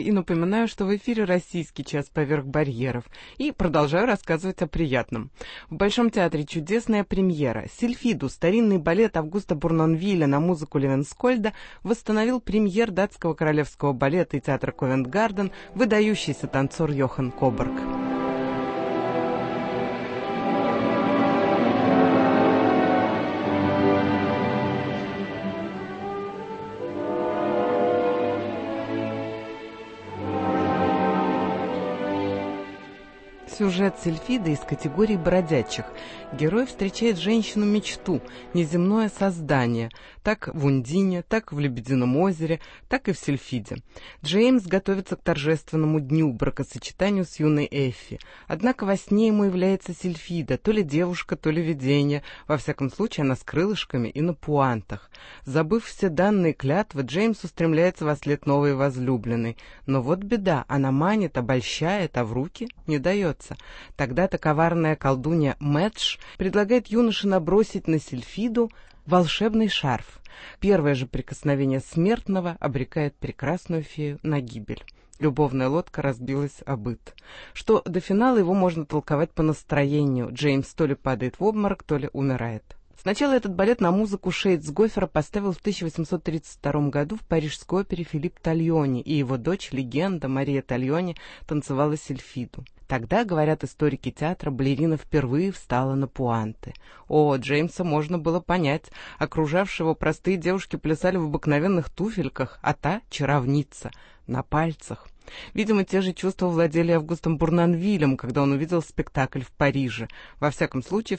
и напоминаю, что в эфире «Российский час поверх барьеров» и продолжаю рассказывать о приятном. В Большом театре чудесная премьера. «Сильфиду», старинный балет Августа Бурнонвиля на музыку Левенскольда, восстановил премьер датского королевского балета и театра Ковент-Гарден выдающийся танцор Йохан Коборг. Сюжет «Сильфиды» из категории бродячих. Герой встречает женщину-мечту, неземное создание, так в Ундине, так в Лебедином озере, так и в Сильфиде. Джеймс готовится к торжественному дню, бракосочетанию с юной Эффи. Однако во сне ему является Сильфида, то ли девушка, то ли видение, во всяком случае она с крылышками и на пуантах. Забыв все данные клятвы, Джеймс устремляется вослед новой возлюбленной. Но вот беда, она манит, обольщает, а в руки не дается. Тогда-то коварная колдунья Мэдж предлагает юноше набросить на Сильфиду волшебный шарф. Первое же прикосновение смертного обрекает прекрасную фею на гибель. Любовная лодка разбилась о быт. Что до финала его можно толковать по настроению. Джеймс то ли падает в обморок, то ли умирает. Сначала этот балет на музыку Шейдсгофера поставил в 1832 году в Парижской опере Филипп Тальони, и его дочь, легенда Мария Тальони, танцевала Сильфиду. Тогда, говорят историки театра, балерина впервые встала на пуанты. Джеймса можно было понять. Окружавшие его простые девушки плясали в обыкновенных туфельках, а та — чаровница, на пальцах. Видимо, те же чувства владели Августом Бурнонвилем, когда он увидел спектакль в Париже. Во всяком случае, в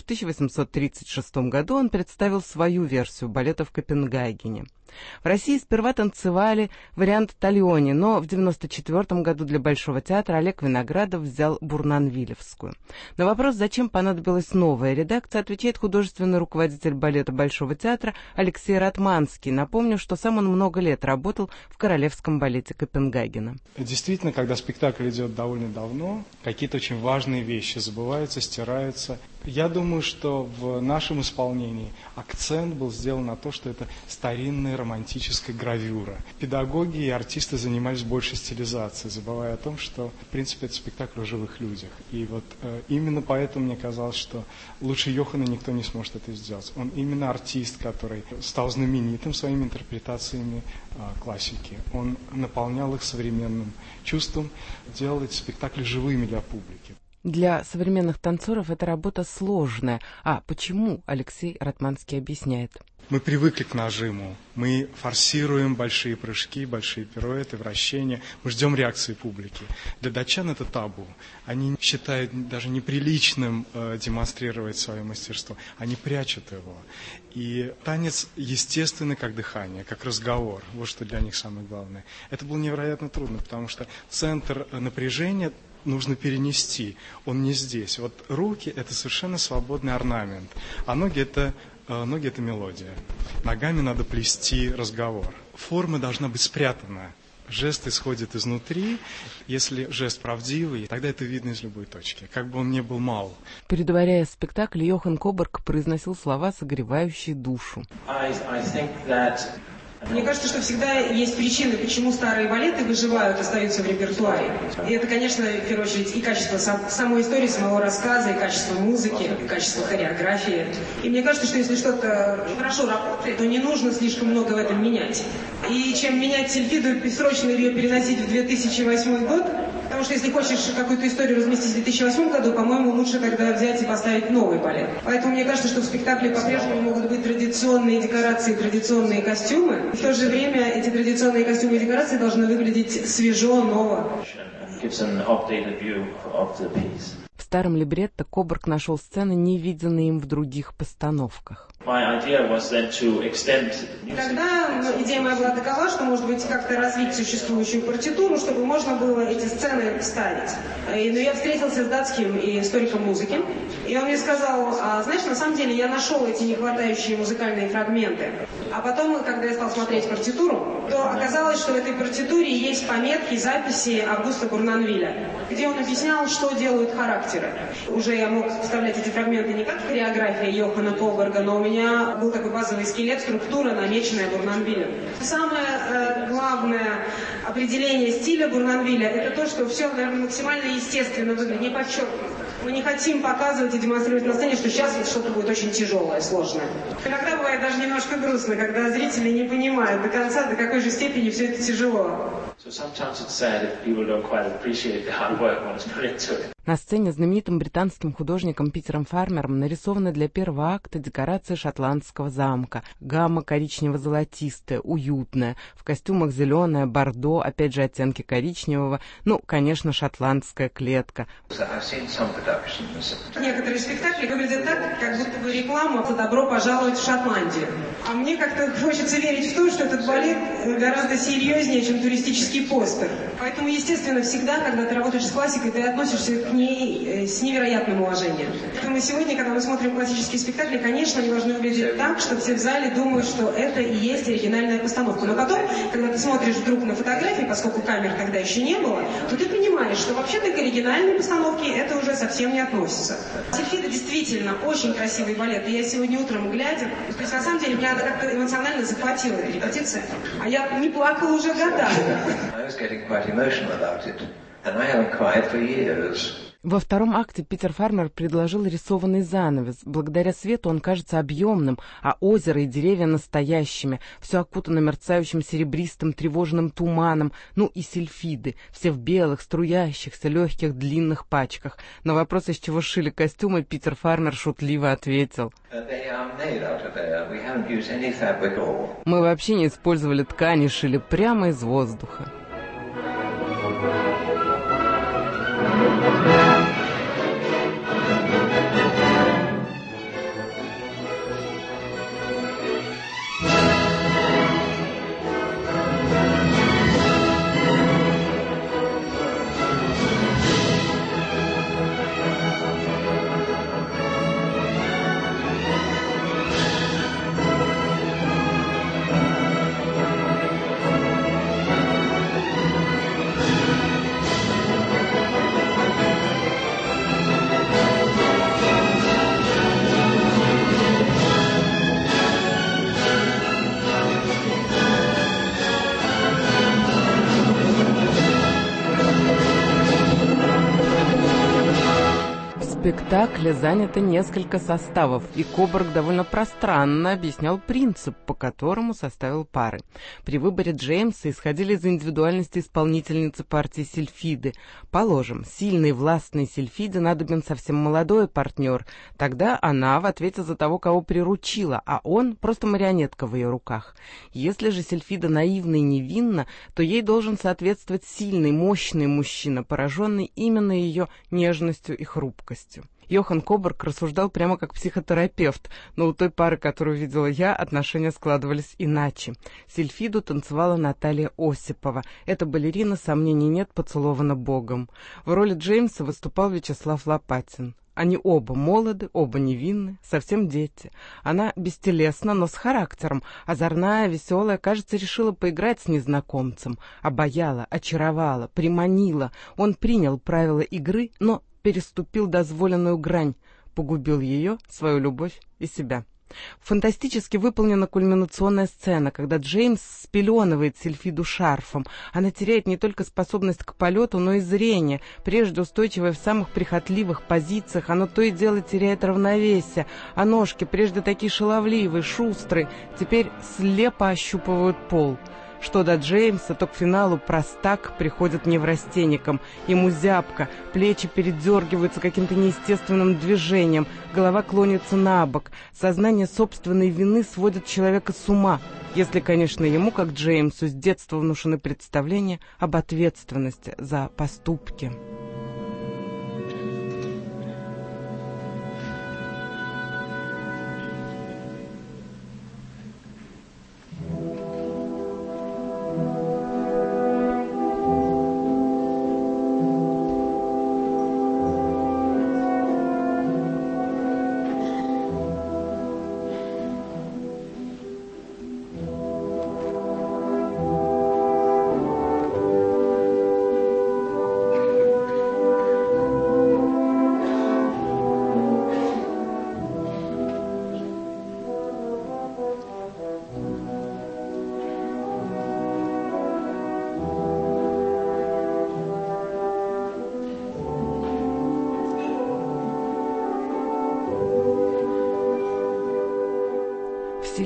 1836 году он представил свою версию балета в Копенгагене. В России сперва танцевали вариант Тальони, но в 1994 году для Большого театра Олег Виноградов взял бурнонвилевскую. На вопрос, зачем понадобилась новая редакция, отвечает художественный руководитель балета Большого театра Алексей Ратманский. Напомню, что сам он много лет работал в Королевском балете Копенгагена. Действительно, когда спектакль идет довольно давно, какие-то очень важные вещи забываются, стираются. Я думаю, что в нашем исполнении акцент был сделан на то, что это старинная романтическая гравюра. Педагоги и артисты занимались больше стилизацией, забывая о том, что, в принципе, это спектакль о живых людях. И вот именно поэтому мне казалось, что лучше Йохана никто не сможет это сделать. Он именно артист, который стал знаменитым своими интерпретациями классики. Он наполнял их современным чувством, делал эти спектакли живыми для публики. Для современных танцоров эта работа сложная. Почему, Алексей Ратманский объясняет. Мы привыкли к нажиму, мы форсируем большие прыжки, большие пируэты, вращения, мы ждем реакции публики. Для датчан это табу. Они считают даже неприличным демонстрировать свое мастерство, они прячут его. И танец естественный, как дыхание, как разговор, вот что для них самое главное. Это было невероятно трудно, потому что центр напряжения нужно перенести, он не здесь. Вот руки – это совершенно свободный орнамент, а ноги – это мелодия. Ногами надо плести разговор. Форма должна быть спрятана. Жест исходит изнутри. Если жест правдивый, тогда это видно из любой точки, как бы он ни был мал. Предваряя спектакль, Йохан Коборг произносил слова, согревающие душу. Мне кажется, что всегда есть причины, почему старые балеты выживают, остаются в репертуаре. И это, конечно, в первую очередь и качество самой истории, самого рассказа, и качество музыки, и качество хореографии. И мне кажется, что если что-то хорошо работает, то не нужно слишком много в этом менять. И чем менять Сильфиду, срочно ее переносить в 2008 год, потому что если хочешь какую-то историю разместить в 2008 году, по-моему, лучше тогда взять и поставить новый балет. Поэтому мне кажется, что в спектакле по-прежнему могут быть традиционные декорации, традиционные костюмы. В то же время эти традиционные костюмы и декорации должны выглядеть свежо, ново. В старом либретто Коборг нашел сцены, не виденные им в других постановках. Тогда идея моя была такова, что, может быть, как-то развить существующую партитуру, чтобы можно было эти сцены вставить. Но я встретился с датским историком музыки, и он мне сказал, знаешь, на самом деле я нашел эти нехватающие музыкальные фрагменты. А потом, когда я стал смотреть партитуру, то оказалось, что в этой партитуре есть пометки, записи Августа Бурнонвиля, где он объяснял, что делают характеры. Уже я мог вставлять эти фрагменты не как хореография Йохана Коборга, но у меня был такой базовый скелет, структура, намеченная Бурнонвилем. Самое главное определение стиля Бурнанвиля – это то, что все, наверное, максимально естественно выглядит, не подчеркнуто. Мы не хотим показывать и демонстрировать на сцене, что сейчас вот что-то будет очень тяжелое, сложное. Иногда бывает даже немножко грустно, когда зрители не понимают до конца, до какой же степени все это тяжело. На сцене знаменитым британским художником Питером Фармером нарисованы для первого акта декорации шотландского замка. Гамма коричнево-золотистая, уютная, в костюмах зеленая, бордо, опять же оттенки коричневого, ну, конечно, шотландская клетка. Некоторые спектакли выглядят так, как будто бы реклама за добро пожаловать в Шотландию. А мне как-то хочется верить в то, что этот балет гораздо серьезнее, чем туристический постер. Поэтому, естественно, всегда, когда ты работаешь с классикой, ты относишься к ней с невероятным уважением. Поэтому сегодня, когда мы смотрим классические спектакли, конечно, они должны выглядеть так, что все в зале думают, что это и есть оригинальная постановка. Но потом, когда ты смотришь вдруг на фотографии, поскольку камер тогда еще не было, то ты понимаешь, что вообще-то к оригинальной постановке это уже совсем не относится. Сильфида действительно очень красивый балет. И я сегодня утром глядя, то есть на самом деле меня как-то эмоционально захватила эта репетиция. А я не плакала уже года. Во втором акте Питер Фармер предложил рисованный занавес. Благодаря свету он кажется объемным, а озеро и деревья настоящими. Все окутано мерцающим серебристым тревожным туманом. Ну и сильфиды, все в белых, струящихся, легких, длинных пачках. На вопрос, из чего шили костюмы, Питер Фармер шутливо ответил: «Мы вообще не использовали ткани, шили прямо из воздуха». В спектакле занято несколько составов, и Коборг довольно пространно объяснял принцип, по которому составил пары. При выборе Джеймса исходили из индивидуальности исполнительницы партии Сильфиды. Положим, сильной властной Сильфиде надобен совсем молодой партнер, тогда она в ответе за того, кого приручила, а он просто марионетка в ее руках. Если же Сильфида наивна и невинна, то ей должен соответствовать сильный, мощный мужчина, пораженный именно ее нежностью и хрупкостью. Йохан Коборг рассуждал прямо как психотерапевт, но у той пары, которую видела я, отношения складывались иначе. Сильфиду танцевала Наталья Осипова. Эта балерина, сомнений нет, поцелована Богом. В роли Джеймса выступал Вячеслав Лопатин. Они оба молоды, оба невинны, совсем дети. Она бестелесна, но с характером. Озорная, веселая, кажется, решила поиграть с незнакомцем. Обаяла, очаровала, приманила. Он принял правила игры, но переступил дозволенную грань, погубил ее, свою любовь и себя. Фантастически выполнена кульминационная сцена, когда Джеймс спеленывает Сильфиду шарфом. Она теряет не только способность к полету, но и зрение. Прежде устойчивое в самых прихотливых позициях, оно то и дело теряет равновесие, а ножки, прежде такие шаловливые, шустрые, теперь слепо ощупывают пол. Что до Джеймса, то к финалу простак приходит неврастенником. Ему зябко, плечи передергиваются каким-то неестественным движением, голова клонится на бок. Сознание собственной вины сводит человека с ума, если, конечно, ему, как Джеймсу, с детства внушены представления об ответственности за поступки.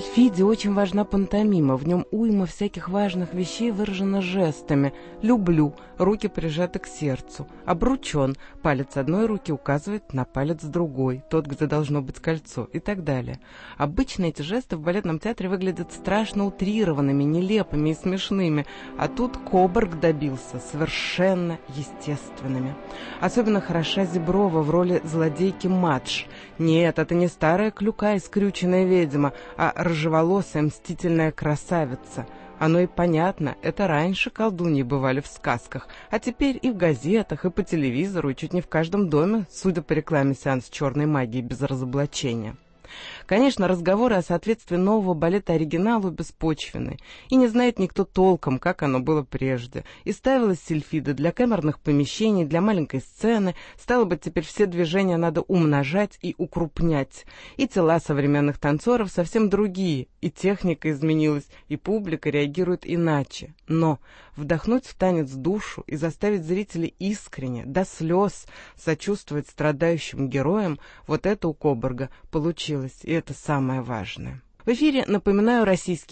Сильфиде очень важна пантомима, в нем уйма всяких важных вещей выражена жестами. «Люблю», руки прижаты к сердцу. «Обручен», палец одной руки указывает на палец другой, тот, где должно быть кольцо, и так далее. Обычно эти жесты в балетном театре выглядят страшно утрированными, нелепыми и смешными, а тут Коборг добился совершенно естественными. Особенно хороша Зеброва в роли злодейки Мадж. Нет, это не старая клюка и скрюченная ведьма, а рыжеволосая мстительная красавица. Оно и понятно, это раньше колдуньи бывали в сказках, а теперь и в газетах, и по телевизору, и чуть не в каждом доме, судя по рекламе сеанс черной магии без разоблачения. Конечно, разговоры о соответствии нового балета оригиналу беспочвенны, и не знает никто толком, как оно было прежде. И ставилась Сильфида для камерных помещений, для маленькой сцены, стало быть, теперь все движения надо умножать и укрупнять. И тела современных танцоров совсем другие, и техника изменилась, и публика реагирует иначе. Но вдохнуть в танец душу и заставить зрителей искренне, до слез, сочувствовать страдающим героям, вот это у Коборга получилось, и это самое важное. В эфире, напоминаю, российский